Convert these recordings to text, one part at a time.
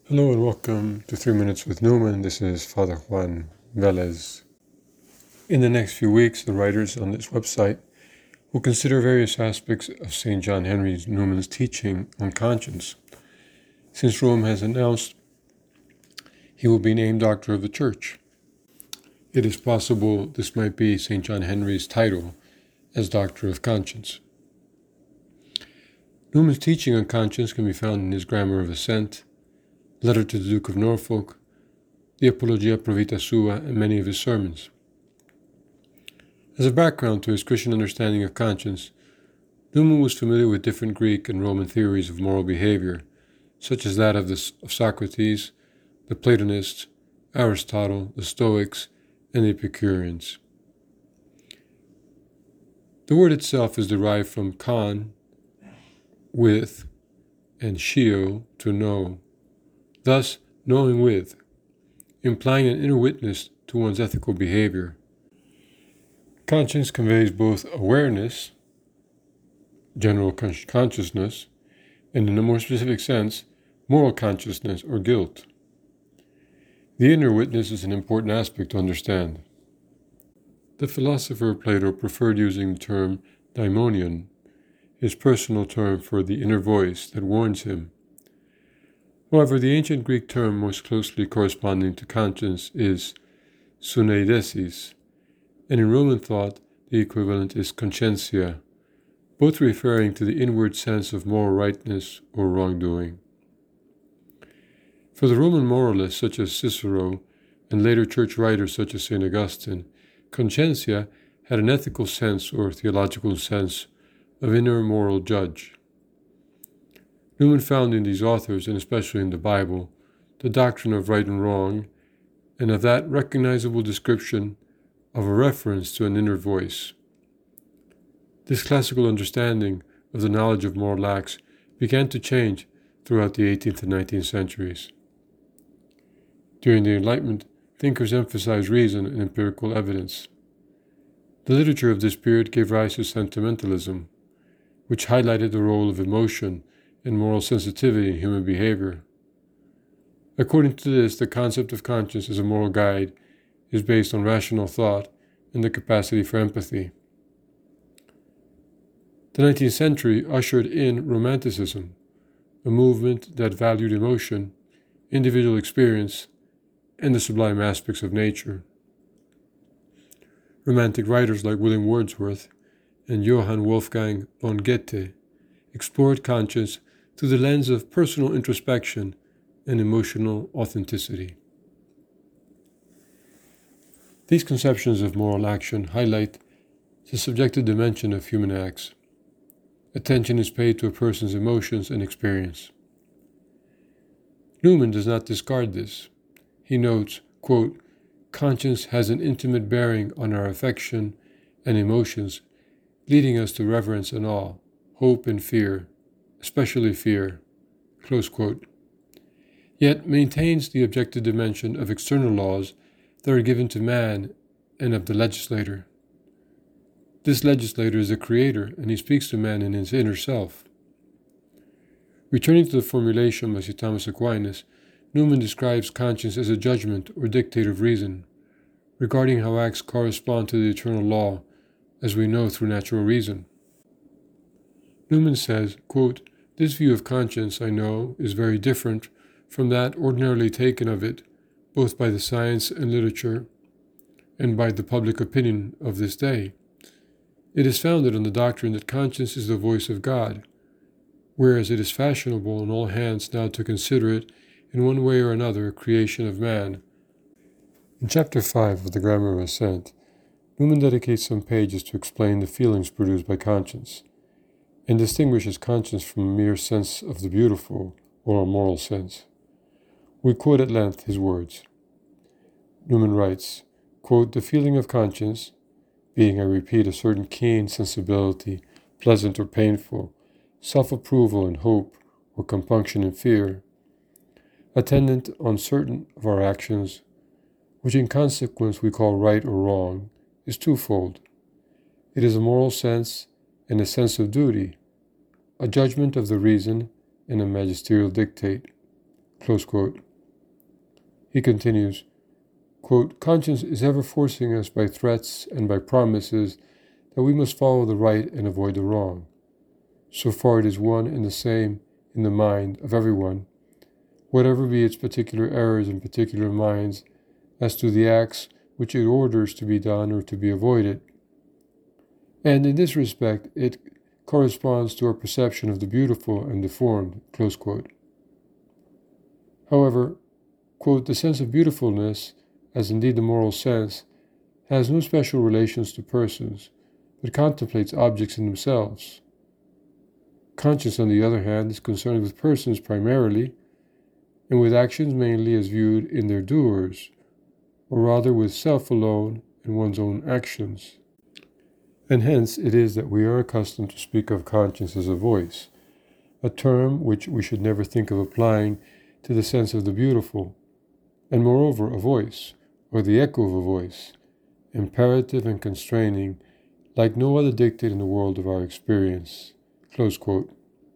Hello and welcome to 3 Minutes with Newman. This is Father Juan Velez. In the next few weeks, the writers on this website will consider various aspects of St. John Henry Newman's teaching on conscience. Since Rome has announced he will be named Doctor of the Church, it is possible this might be St. John Henry's title as Doctor of Conscience. Newman's teaching on conscience can be found in his Grammar of Assent, Letter to the Duke of Norfolk, the Apologia Pro Vita Sua, and many of his sermons. As a background to his Christian understanding of conscience, Newman was familiar with different Greek and Roman theories of moral behavior, such as that of Socrates, the Platonists, Aristotle, the Stoics, and the Epicureans. The word itself is derived from con, with, and shio, to know, thus knowing with, implying an inner witness to one's ethical behavior. Conscience conveys both awareness, general consciousness, and in a more specific sense, moral consciousness or guilt. The inner witness is an important aspect to understand. The philosopher Plato preferred using the term daimonion, his personal term for the inner voice that warns him. However, the ancient Greek term most closely corresponding to conscience is suneidesis, and in Roman thought the equivalent is conscientia, both referring to the inward sense of moral rightness or wrongdoing. For the Roman moralists such as Cicero and later church writers such as St. Augustine, conscientia had an ethical sense or theological sense of inner moral judge. Newman found in these authors, and especially in the Bible, the doctrine of right and wrong, and of that recognizable description of a reference to an inner voice. This classical understanding of the knowledge of moral acts began to change throughout the 18th and 19th centuries. During the Enlightenment, thinkers emphasized reason and empirical evidence. The literature of this period gave rise to sentimentalism, which highlighted the role of emotion and moral sensitivity in human behavior. According to this, the concept of conscience as a moral guide is based on rational thought and the capacity for empathy. The 19th century ushered in Romanticism, a movement that valued emotion, individual experience, and the sublime aspects of nature. Romantic writers like William Wordsworth and Johann Wolfgang von Goethe explored conscience through the lens of personal introspection and emotional authenticity. These conceptions of moral action highlight the subjective dimension of human acts. Attention is paid to a person's emotions and experience. Newman does not discard this. He notes, quote, "Conscience has an intimate bearing on our affection and emotions, leading us to reverence and awe, hope and fear, especially fear," close quote, yet maintains the objective dimension of external laws that are given to man and of the legislator. This legislator is the creator, and he speaks to man in his inner self. Returning to the formulation by St. Thomas Aquinas, Newman describes conscience as a judgment or dictate of reason, regarding how acts correspond to the eternal law, as we know through natural reason. Newman says, quote, "This view of conscience, I know, is very different from that ordinarily taken of it, both by the science and literature, and by the public opinion of this day. It is founded on the doctrine that conscience is the voice of God, whereas it is fashionable on all hands now to consider it, in one way or another, a creation of man." In Chapter 5 of the Grammar of Assent, Newman dedicates some pages to explain the feelings produced by conscience, and distinguishes conscience from a mere sense of the beautiful or a moral sense. We quote at length his words. Newman writes, quote, "The feeling of conscience, being, I repeat, a certain keen sensibility, pleasant or painful, self-approval and hope, or compunction and fear, attendant on certain of our actions, which in consequence we call right or wrong, is twofold. It is a moral sense and a sense of duty, a judgment of the reason and a magisterial dictate. Close quote. He continues, quote, conscience is ever forcing us by threats and by promises that we must follow the right and avoid the wrong. So far it is one and the same in the mind of everyone, whatever be its particular errors in particular minds as to the acts which it orders to be done or to be avoided. And in this respect it corresponds to our perception of the beautiful and the formed, close quote. However, quote, the sense of beautifulness, as indeed the moral sense, has no special relations to persons, but contemplates objects in themselves. Conscience, on the other hand, is concerned with persons primarily, and with actions mainly as viewed in their doers, or rather with self alone and one's own actions. And hence it is that we are accustomed to speak of conscience as a voice, a term which we should never think of applying to the sense of the beautiful, and moreover a voice, or the echo of a voice, imperative and constraining, like no other dictate in the world of our experience. Close quote.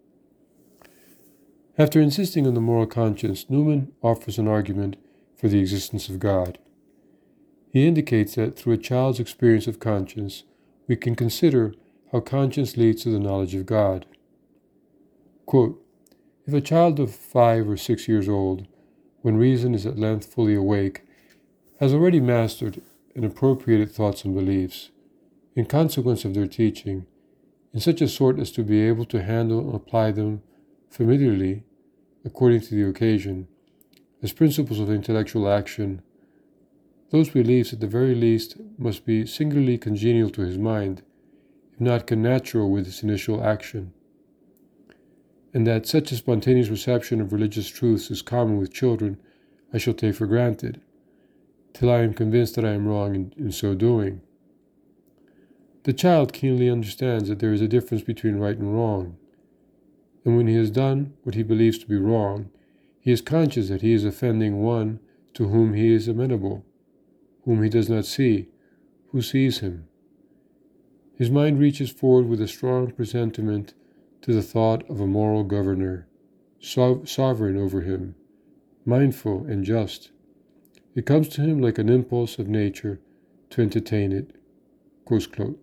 After insisting on the moral conscience, Newman offers an argument for the existence of God. He indicates that through a child's experience of conscience, we can consider how conscience leads to the knowledge of God. Quote, if a child of 5 or 6 years old, when reason is at length fully awake, has already mastered and appropriated thoughts and beliefs, in consequence of their teaching, in such a sort as to be able to handle and apply them familiarly, according to the occasion, as principles of intellectual action, those beliefs at the very least must be singularly congenial to his mind, if not connatural with its initial action. And that such a spontaneous reception of religious truths is common with children, I shall take for granted, till I am convinced that I am wrong in so doing. The child keenly understands that there is a difference between right and wrong, and when he has done what he believes to be wrong, he is conscious that he is offending one to whom he is amenable, whom he does not see, who sees him. His mind reaches forward with a strong presentiment to the thought of a moral governor, sovereign over him, mindful and just. It comes to him like an impulse of nature to entertain it. Close quote.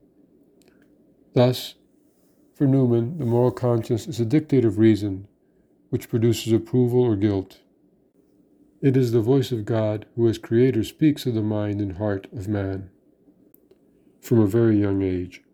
Thus, for Newman, the moral conscience is a dictate of reason, which produces approval or guilt. It is the voice of God, who as Creator speaks of the mind and heart of man from a very young age.